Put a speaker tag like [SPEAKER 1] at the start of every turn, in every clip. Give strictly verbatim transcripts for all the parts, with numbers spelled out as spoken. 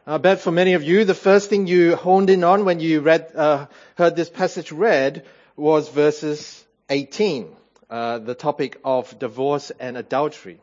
[SPEAKER 1] I bet for many of you, the first thing you honed in on when you read, uh, heard this passage read was verses eighteen, uh, the topic of divorce and adultery.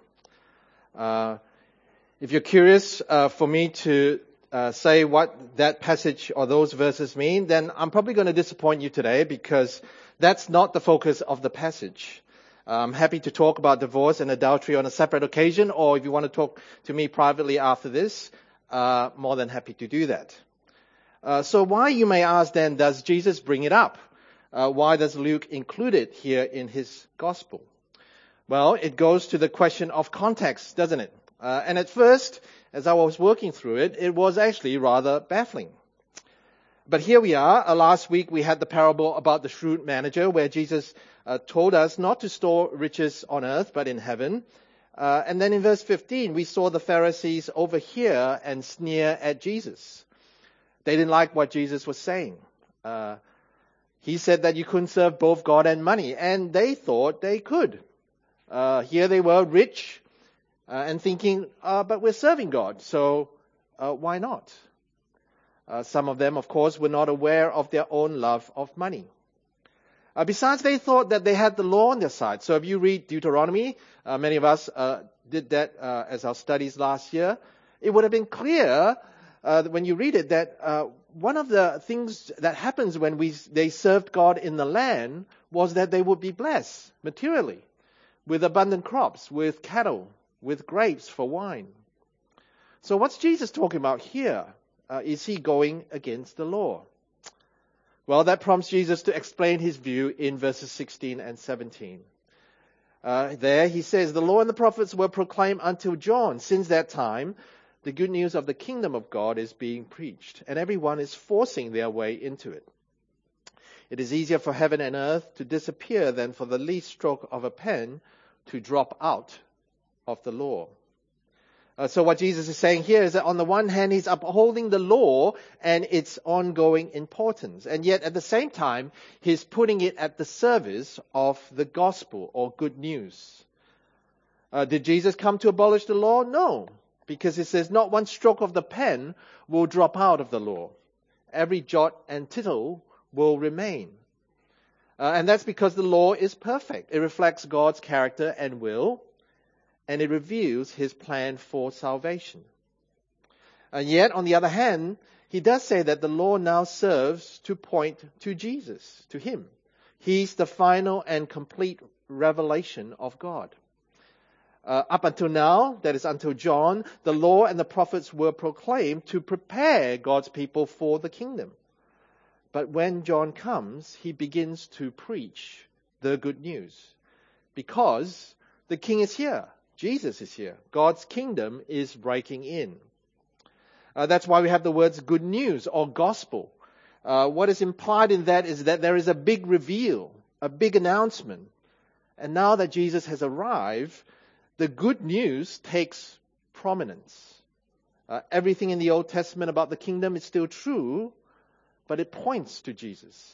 [SPEAKER 1] Uh, if you're curious uh, for me to uh, say what that passage or those verses mean, then I'm probably going to disappoint you today because that's not the focus of the passage. I'm happy to talk about divorce and adultery on a separate occasion, or if you want to talk to me privately after this, uh, more than happy to do that. Uh, so why, you may ask then, does Jesus bring it up? Uh, why does Luke include it here in his gospel? Well, it goes to the question of context, doesn't it? Uh, and at first, as I was working through it, it was actually rather baffling. But here we are. Uh, last week we had the parable about the shrewd manager, where Jesus uh, told us not to store riches on earth, but in heaven. Uh, and then in verse fifteen, we saw the Pharisees overhear and sneer at Jesus. They didn't like what Jesus was saying. Uh, he said that you couldn't serve both God and money, and they thought they could. Uh, here they were, rich, uh, and thinking, uh, but we're serving God, so uh, why not? Uh, some of them, of course, were not aware of their own love of money. Uh, besides, they thought that they had the law on their side. So if you read Deuteronomy, uh, many of us uh, did that uh, as our studies last year, it would have been clear uh, when you read it that uh, one of the things that happens when we they served God in the land was that they would be blessed materially, with abundant crops, with cattle, with grapes for wine. So what's Jesus talking about here? Uh, is he going against the law? Well, that prompts Jesus to explain his view in verses sixteen and seventeen. Uh, there he says, the law and the prophets were proclaimed until John. Since that time, the good news of the kingdom of God is being preached, and everyone is forcing their way into it. It is easier for heaven and earth to disappear than for the least stroke of a pen to drop out of the law. Uh, so what Jesus is saying here is that on the one hand, he's upholding the law and its ongoing importance. And yet at the same time, he's putting it at the service of the gospel or good news. Uh, did Jesus come to abolish the law? No, because it says not one stroke of the pen will drop out of the law. Every jot and tittle will remain. Uh, and that's because the law is perfect. It reflects God's character and will, and it reveals his plan for salvation. And yet, on the other hand, he does say that the law now serves to point to Jesus, to him. He's the final and complete revelation of God. Uh, up until now, that is until John, the law and the prophets were proclaimed to prepare God's people for the kingdom. But when John comes, he begins to preach the good news, because the king is here. Jesus is here. God's kingdom is breaking in. Uh, that's why we have the words good news or gospel. Uh, what is implied in that is that there is a big reveal, a big announcement. And now that Jesus has arrived, the good news takes prominence. Uh, everything in the Old Testament about the kingdom is still true, but it points to Jesus.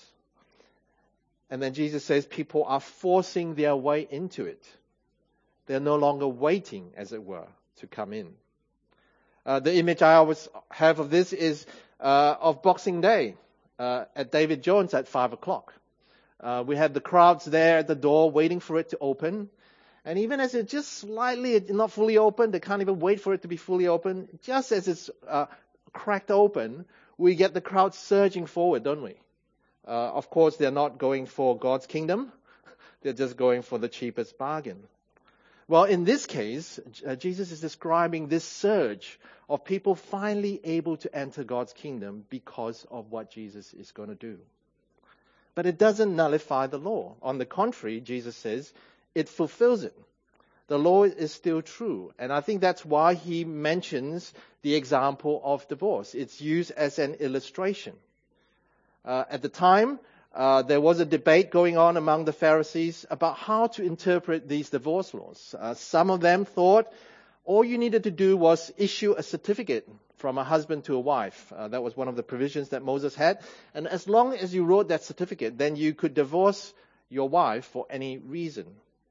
[SPEAKER 1] And then Jesus says people are forcing their way into it. They're no longer waiting, as it were, to come in. Uh, the image I always have of this is uh, of Boxing Day uh, at David Jones at five o'clock. Uh, we had the crowds there at the door waiting for it to open. And even as it's just slightly not fully open, they can't even wait for it to be fully open. Just as it's uh, cracked open, we get the crowd surging forward, don't we? Uh, of course, they're not going for God's kingdom. They're just going for the cheapest bargain. Well, in this case, uh, Jesus is describing this surge of people finally able to enter God's kingdom because of what Jesus is going to do. But it doesn't nullify the law. On the contrary, Jesus says it fulfills it. The law is still true. And I think that's why he mentions the example of divorce. It's used as an illustration. Uh, at the time, Uh, there was a debate going on among the Pharisees about how to interpret these divorce laws. Uh, some of them thought all you needed to do was issue a certificate from a husband to a wife. Uh, that was one of the provisions that Moses had. And as long as you wrote that certificate, then you could divorce your wife for any reason.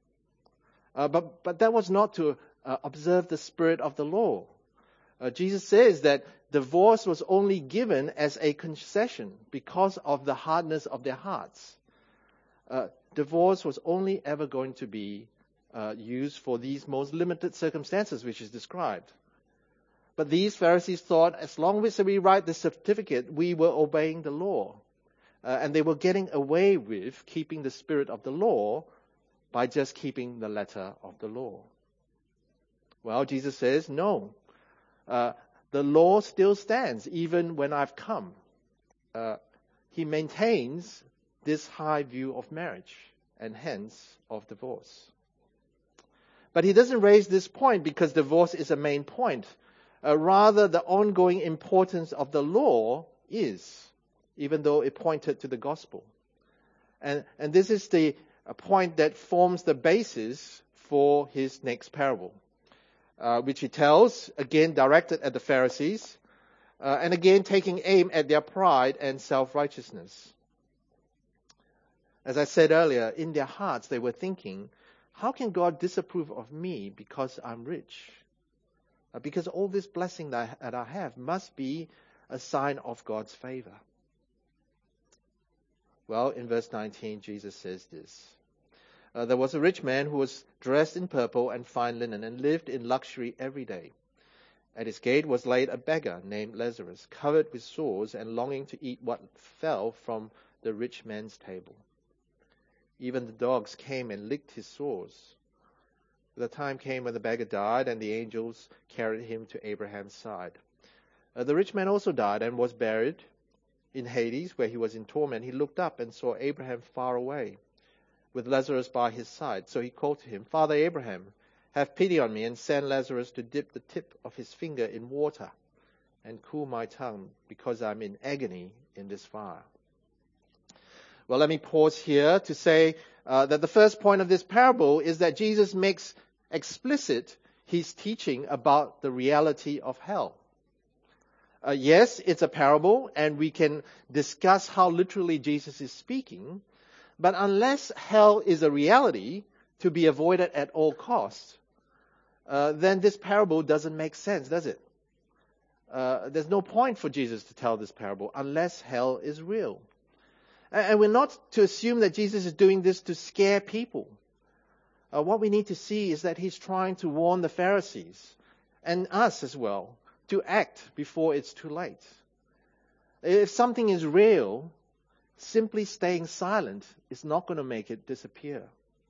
[SPEAKER 1] Uh, but, but that was not to uh, observe the spirit of the law. Uh, Jesus says that divorce was only given as a concession because of the hardness of their hearts. Uh, divorce was only ever going to be uh, used for these most limited circumstances which is described. But these Pharisees thought as long as we write the certificate, we were obeying the law. Uh, and they were getting away with keeping the spirit of the law by just keeping the letter of the law. Well, Jesus says, no. Uh, the law still stands even when I've come. Uh, he maintains this high view of marriage and hence of divorce. But he doesn't raise this point because divorce is a main point. Uh, rather, the ongoing importance of the law is, even though it pointed to the gospel. And, and this is the a point that forms the basis for his next parable, uh, which he tells, again directed at the Pharisees, uh, and again taking aim at their pride and self-righteousness. As I said earlier, in their hearts they were thinking, how can God disapprove of me because I'm rich? Uh, because all this blessing that I, that I have must be a sign of God's favor. Well, in verse nineteen, Jesus says this. Uh, there was a rich man who was dressed in purple and fine linen and lived in luxury every day. At his gate was laid a beggar named Lazarus, covered with sores and longing to eat what fell from the rich man's table. Even the dogs came and licked his sores. The time came when the beggar died, and the angels carried him to Abraham's side. Uh, the rich man also died and was buried in Hades, where he was in torment. He looked up and saw Abraham far away, with Lazarus by his side. So he called to him, Father Abraham, have pity on me and send Lazarus to dip the tip of his finger in water and cool my tongue, because I'm in agony in this fire. Well, let me pause here to say uh, that the first point of this parable is that Jesus makes explicit his teaching about the reality of hell. Uh, yes, it's a parable, and we can discuss how literally Jesus is speaking, but unless hell is a reality to be avoided at all costs, uh, then this parable doesn't make sense, does it? Uh, there's no point for Jesus to tell this parable unless hell is real. And we're not to assume that Jesus is doing this to scare people. Uh, what we need to see is that he's trying to warn the Pharisees and us as well to act before it's too late. If something is real, simply staying silent is not going to make it disappear.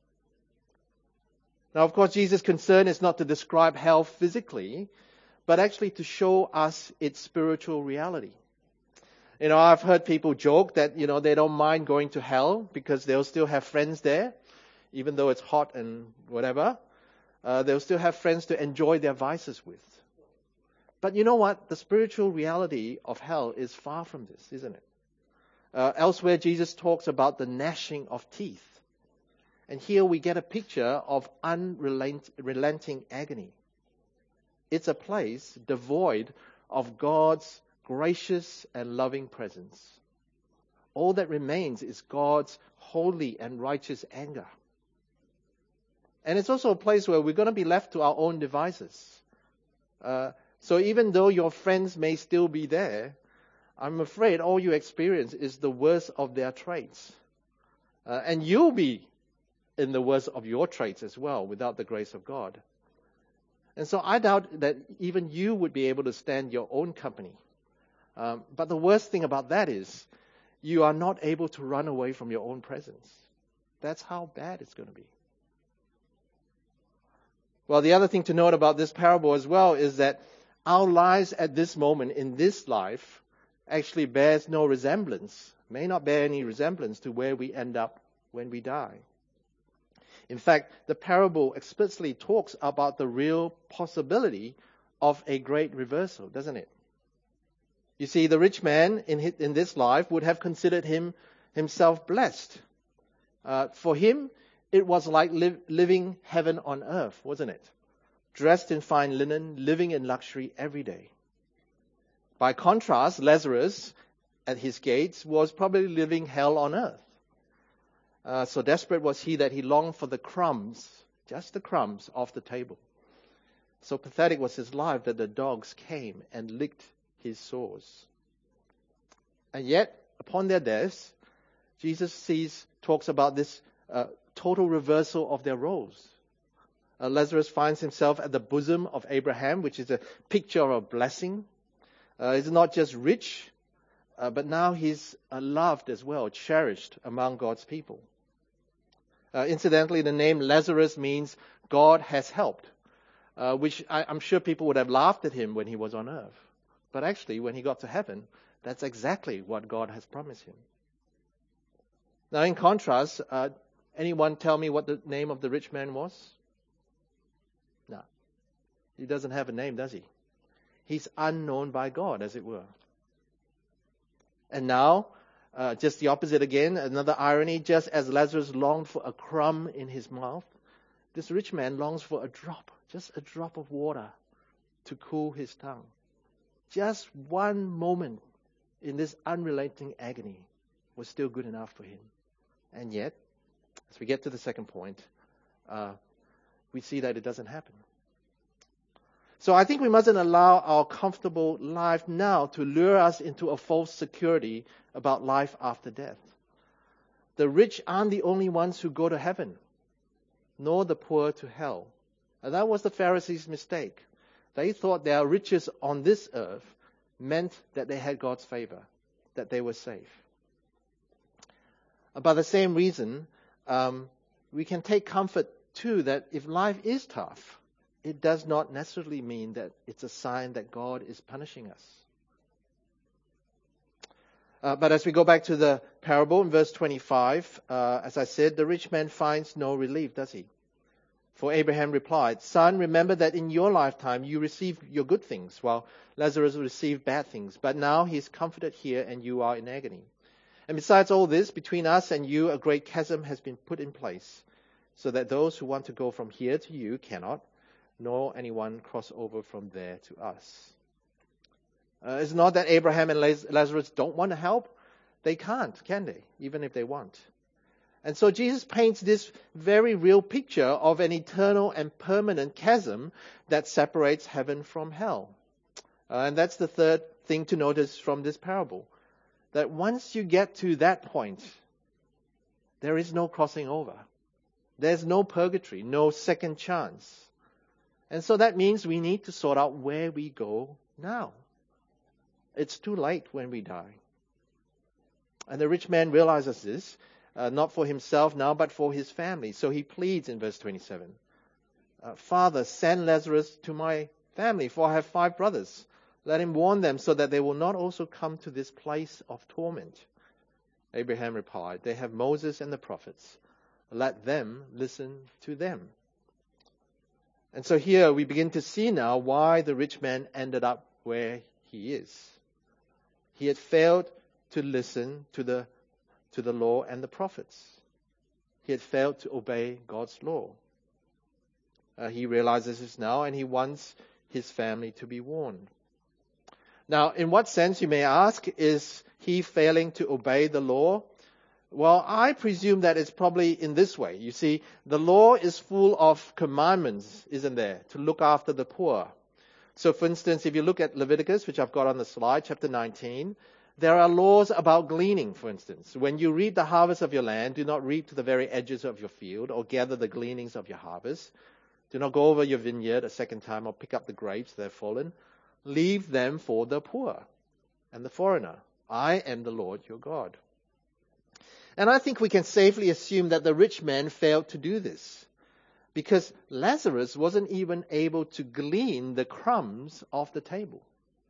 [SPEAKER 1] Now, of course, Jesus' concern is not to describe hell physically, but actually to show us its spiritual reality. You know, I've heard people joke that, you know, they don't mind going to hell because they'll still have friends there, even though it's hot and whatever. Uh, they'll still have friends to enjoy their vices with. But you know what? The spiritual reality of hell is far from this, isn't it? Uh, elsewhere, Jesus talks about the gnashing of teeth. And here we get a picture of unrelenting agony. It's a place devoid of God's gracious and loving presence. All that remains is God's holy and righteous anger. And it's also a place where we're going to be left to our own devices. Uh, so even though your friends may still be there, I'm afraid all you experience is the worst of their traits. Uh, and you'll be in the worst of your traits as well without the grace of God. And so I doubt that even you would be able to stand your own company. Um, but the worst thing about that is you are not able to run away from your own presence. That's how bad it's going to be. Well, the other thing to note about this parable as well is that our lives at this moment in this life actually bears no resemblance, may not bear any resemblance to where we end up when we die. In fact, the parable explicitly talks about the real possibility of a great reversal, doesn't it? You see, the rich man in his, in this life would have considered him himself blessed. Uh, for him, it was like li- living heaven on earth, wasn't it? Dressed in fine linen, living in luxury every day. By contrast, Lazarus at his gates was probably living hell on earth. Uh, so desperate was he that he longed for the crumbs, just the crumbs, off the table. So pathetic was his life that the dogs came and licked his sores. And yet, upon their deaths, Jesus sees, talks about this uh, total reversal of their roles. Uh, Lazarus finds himself at the bosom of Abraham, which is a picture of a blessing. Uh, he's not just rich, uh, but now he's uh, loved as well, cherished among God's people. Uh, incidentally, the name Lazarus means God has helped, uh, which I, I'm sure people would have laughed at him when he was on earth. But actually, when he got to heaven, that's exactly what God has promised him. Now, in contrast, uh, anyone tell me what the name of the rich man was? No. He doesn't have a name, does he? He's unknown by God, as it were. And now, uh, just the opposite again, another irony, just as Lazarus longed for a crumb in his mouth, this rich man longs for a drop, just a drop of water to cool his tongue. Just one moment in this unrelenting agony was still good enough for him. And yet, as we get to the second point, uh, we see that it doesn't happen. So I think we mustn't allow our comfortable life now to lure us into a false security about life after death. The rich aren't the only ones who go to heaven, nor the poor to hell. And that was the Pharisees' mistake. They thought their riches on this earth meant that they had God's favor, that they were safe. By the same reason, um, we can take comfort too that if life is tough, it does not necessarily mean that it's a sign that God is punishing us. Uh, but as we go back to the parable in verse twenty-five, uh, as I said, the rich man finds no relief, does he? For Abraham replied, "Son, remember that in your lifetime you received your good things, while Lazarus received bad things. But now he is comforted here and you are in agony. And besides all this, between us and you a great chasm has been put in place, so that those who want to go from here to you cannot, nor anyone cross over from there to us." Uh, it's not that Abraham and Lazarus don't want to help. They can't, can they? Even if they want. And so Jesus paints this very real picture of an eternal and permanent chasm that separates heaven from hell. Uh, and that's the third thing to notice from this parable. That once you get to that point, there is no crossing over. There's no purgatory, no second chance. And so that means we need to sort out where we go now. It's too late when we die. And the rich man realizes this, uh, not for himself now, but for his family. So he pleads in verse twenty-seven, uh, "Father, send Lazarus to my family, for I have five brothers. Let him warn them so that they will not also come to this place of torment." Abraham replied, "They have Moses and the prophets. Let them listen to them." And so here we begin to see now why the rich man ended up where he is. He had failed to listen to the, to the law and the prophets. He had failed to obey God's law. Uh, he realizes this now, and he wants his family to be warned. Now, in what sense, you may ask, is he failing to obey the law? Well, I presume that it's probably in this way. You see, the law is full of commandments, isn't there, to look after the poor. So, for instance, if you look at Leviticus, which I've got on the slide, chapter nineteen, there are laws about gleaning, for instance. When you reap the harvest of your land, do not reap to the very edges of your field or gather the gleanings of your harvest. Do not go over your vineyard a second time or pick up the grapes that have fallen. Leave them for the poor and the foreigner. I am the Lord your God. And I think we can safely assume that the rich man failed to do this, because Lazarus wasn't even able to glean the crumbs off the table.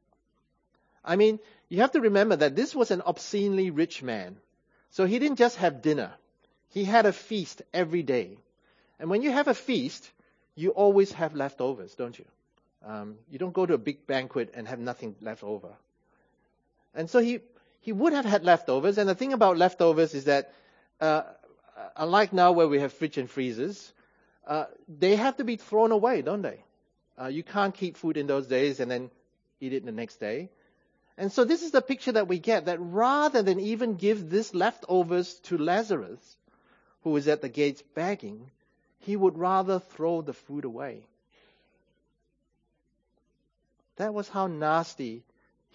[SPEAKER 1] I mean, you have to remember that this was an obscenely rich man. So he didn't just have dinner. He had a feast every day. And when you have a feast, you always have leftovers, don't you? Um, you don't go to a big banquet and have nothing left over. And so he, he would have had leftovers. And the thing about leftovers is that, uh, unlike now where we have fridge and freezers, uh, they have to be thrown away, don't they? Uh, you can't keep food in those days and then eat it the next day. And so this is the picture that we get, that rather than even give this leftovers to Lazarus, who was at the gates begging, he would rather throw the food away. That was how nasty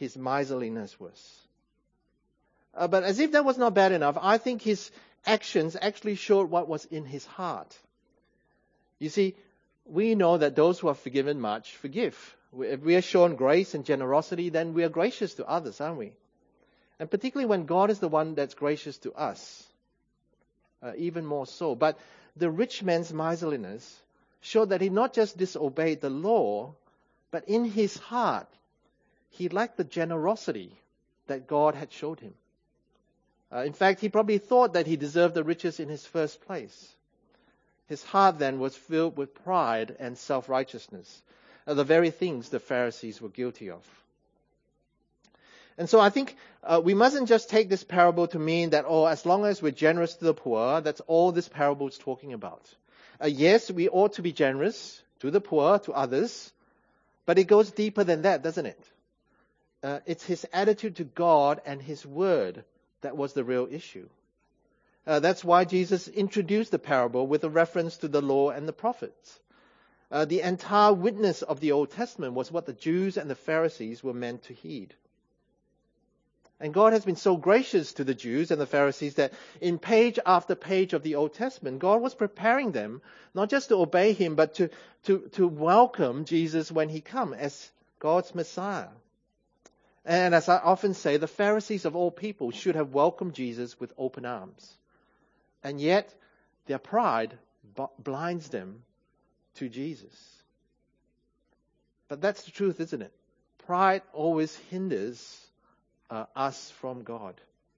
[SPEAKER 1] his miserliness was. Uh, but as if that was not bad enough, I think his actions actually showed what was in his heart. You see, we know that those who are forgiven much forgive. If we are shown grace and generosity, then we are gracious to others, aren't we? And particularly when God is the one that's gracious to us, uh, even more so. But the rich man's miserliness showed that he not just disobeyed the law, but in his heart, he lacked the generosity that God had showed him. Uh, in fact, he probably thought that he deserved the riches in his first place. His heart then was filled with pride and self-righteousness, uh, the very things the Pharisees were guilty of. And so I think uh, we mustn't just take this parable to mean that, oh, as long as we're generous to the poor, that's all this parable is talking about. Uh, yes, we ought to be generous to the poor, to others, but it goes deeper than that, doesn't it? Uh, it's his attitude to God and his word that was the real issue. Uh, that's why Jesus introduced the parable with a reference to the law and the prophets. Uh, the entire witness of the Old Testament was what the Jews and the Pharisees were meant to heed. And God has been so gracious to the Jews and the Pharisees that in page after page of the Old Testament, God was preparing them not just to obey him, but to, to, to welcome Jesus when he comes as God's Messiah. And as I often say, the Pharisees of all people should have welcomed Jesus with open arms. And yet, their pride b- blinds them to Jesus. But that's the truth, isn't it? Pride always hinders uh, us from God.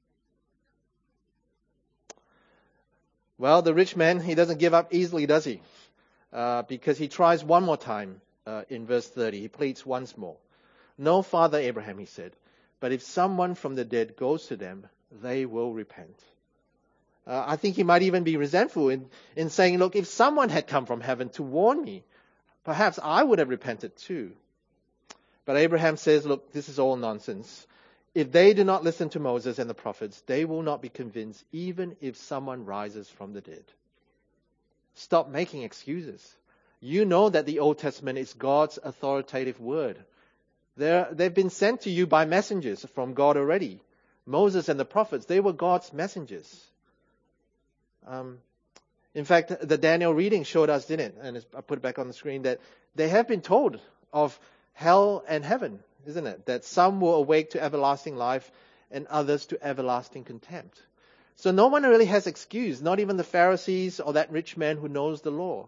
[SPEAKER 1] Well, the rich man, he doesn't give up easily, does he? Uh, because he tries one more time uh, in verse thirty. He pleads once more. No, Father Abraham, he said, but if someone from the dead goes to them, they will repent. Uh, I think he might even be resentful in, in saying, look, if someone had come from heaven to warn me, perhaps I would have repented too. But Abraham says, look, this is all nonsense. If they do not listen to Moses and the prophets, they will not be convinced, even if someone rises from the dead. Stop making excuses. You know that the Old Testament is God's authoritative word. They're, they've been sent to you by messengers from God already. Moses and the prophets, they were God's messengers. Um, in fact, the Daniel reading showed us, didn't it? And I put it back on the screen, that they have been told of hell and heaven, isn't it? That some will awake to everlasting life and others to everlasting contempt. So no one really has excuse, not even the Pharisees or that rich man who knows the law.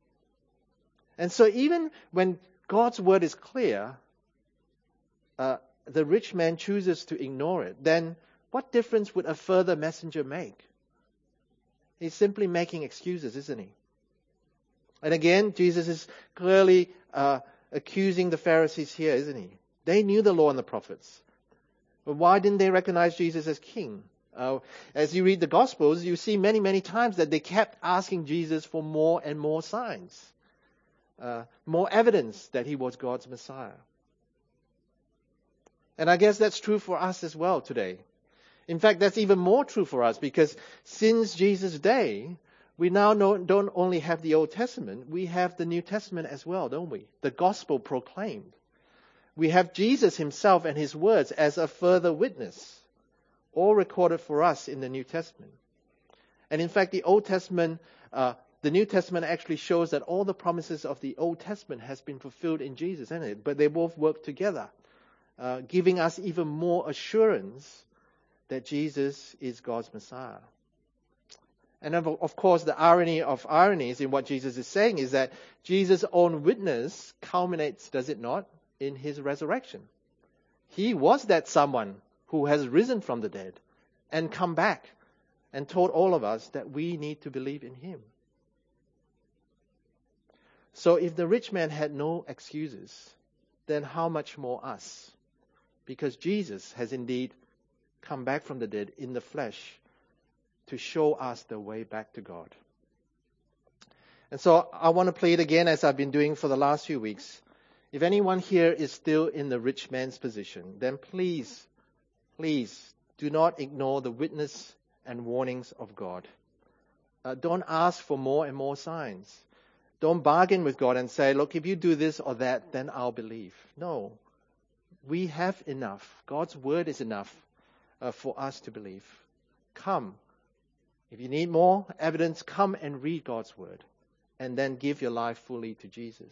[SPEAKER 1] And so even when God's word is clear, Uh, the rich man chooses to ignore it, then what difference would a further messenger make? He's simply making excuses, isn't he? And again, Jesus is clearly uh, accusing the Pharisees here, isn't he? They knew the law and the prophets. But why didn't they recognize Jesus as king? Uh, as you read the Gospels, you see many, many times that they kept asking Jesus for more and more signs, uh, more evidence that he was God's Messiah. And I guess that's true for us as well today. In fact, that's even more true for us because since Jesus' day, we now know, don't only have the Old Testament, we have the New Testament as well, don't we? The gospel proclaimed. We have Jesus himself and his words as a further witness, all recorded for us in the New Testament. And in fact, the Old Testament, uh, the New Testament actually shows that all the promises of the Old Testament has been fulfilled in Jesus, isn't it? But they both work together. Uh, giving us even more assurance that Jesus is God's Messiah. And of, of course, the irony of ironies in what Jesus is saying is that Jesus' own witness culminates, does it not, in his resurrection. He was that someone who has risen from the dead and come back and told all of us that we need to believe in him. So if the rich man had no excuses, then how much more us? Because Jesus has indeed come back from the dead in the flesh to show us the way back to God. And so I want to plead again, as I've been doing for the last few weeks. If anyone here is still in the rich man's position, then please, please do not ignore the witness and warnings of God. Uh, don't ask for more and more signs. Don't bargain with God and say, look, if you do this or that, then I'll believe. No. We have enough. God's word is enough uh, for us to believe. Come. If you need more evidence, come and read God's word. And then give your life fully to Jesus.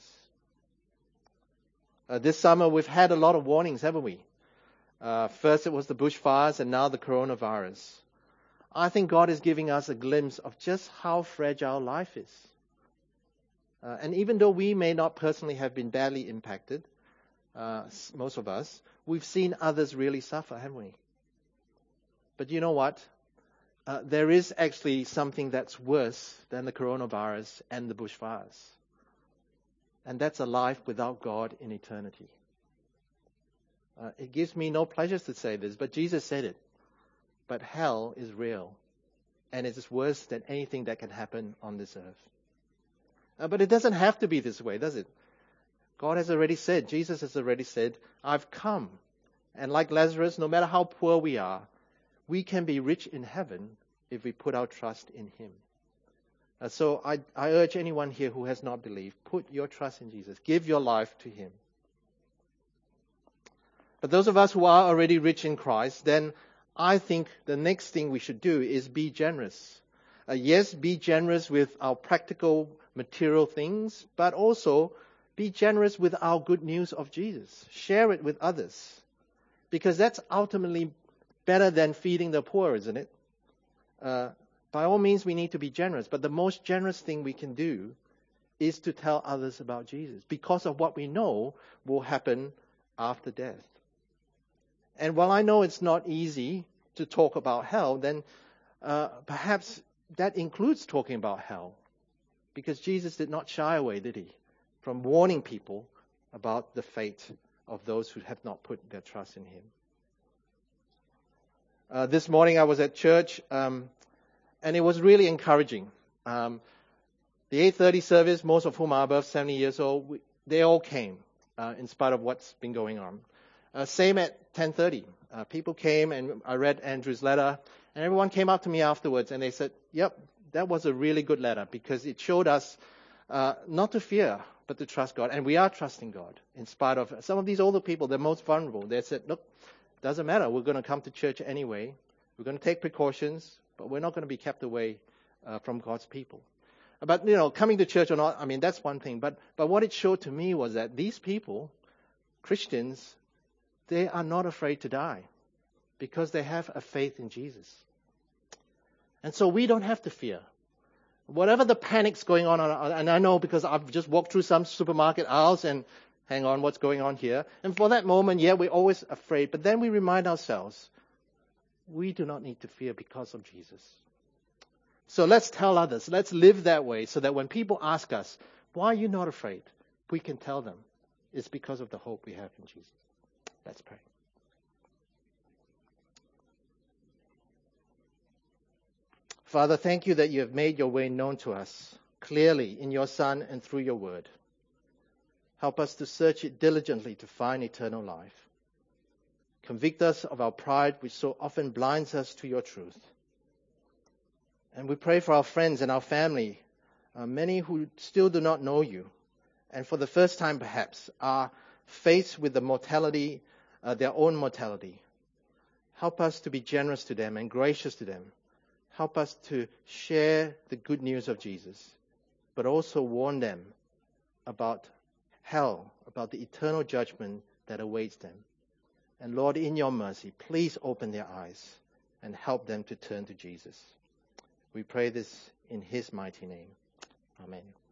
[SPEAKER 1] Uh, this summer we've had a lot of warnings, haven't we? Uh, first it was the bushfires and now the coronavirus. I think God is giving us a glimpse of just how fragile life is. Uh, and even though we may not personally have been badly impacted, uh, most of us, we've seen others really suffer, haven't we? But you know what? Uh, there is actually something that's worse than the coronavirus and the bushfires. And that's a life without God in eternity. Uh, it gives me no pleasure to say this, but Jesus said it. But hell is real. And it is worse than anything that can happen on this earth. Uh, but it doesn't have to be this way, does it? God has already said, Jesus has already said, I've come. And like Lazarus, no matter how poor we are, we can be rich in heaven if we put our trust in Him. Uh, so I, I urge anyone here who has not believed, put your trust in Jesus. Give your life to Him. But those of us who are already rich in Christ, then I think the next thing we should do is be generous. Uh, yes, be generous with our practical material things, but also be generous with our good news of Jesus. Share it with others. Because that's ultimately better than feeding the poor, isn't it? Uh, by all means, we need to be generous. But the most generous thing we can do is to tell others about Jesus. Because of what we know will happen after death. And while I know it's not easy to talk about hell, then uh, perhaps that includes talking about hell. Because Jesus did not shy away, did He, from warning people about the fate of those who have not put their trust in Him. Uh, this morning I was at church, um, and it was really encouraging. Um, the eight thirty service, most of whom are above seventy years old, we, they all came, uh, in spite of what's been going on. Uh, same at ten thirty. Uh, people came, and I read Andrew's letter, and everyone came up to me afterwards, and they said, yep, that was a really good letter, because it showed us uh, not to fear, but to trust God. And we are trusting God, in spite of some of these older people, they're most vulnerable. They said, look, doesn't matter. We're going to come to church anyway. We're going to take precautions, but we're not going to be kept away uh, from God's people. But, you know, coming to church or not, I mean, that's one thing. But but what it showed to me was that these people, Christians, they are not afraid to die because they have a faith in Jesus. And so we don't have to fear. Whatever the panic's going on, and I know because I've just walked through some supermarket aisles and hang on, what's going on here? And for that moment, yeah, we're always afraid. But then we remind ourselves, we do not need to fear because of Jesus. So let's tell others. Let's live that way so that when people ask us, why are you not afraid? We can tell them it's because of the hope we have in Jesus. Let's pray. Father, thank you that you have made your way known to us clearly in your Son and through your word. Help us to search it diligently to find eternal life. Convict us of our pride, which so often blinds us to your truth. And we pray for our friends and our family, uh, many who still do not know you, and for the first time perhaps are faced with the mortality, uh, their own mortality. Help us to be generous to them and gracious to them. Help us to share the good news of Jesus, but also warn them about hell, about the eternal judgment that awaits them. And Lord, in your mercy, please open their eyes and help them to turn to Jesus. We pray this in his mighty name. Amen.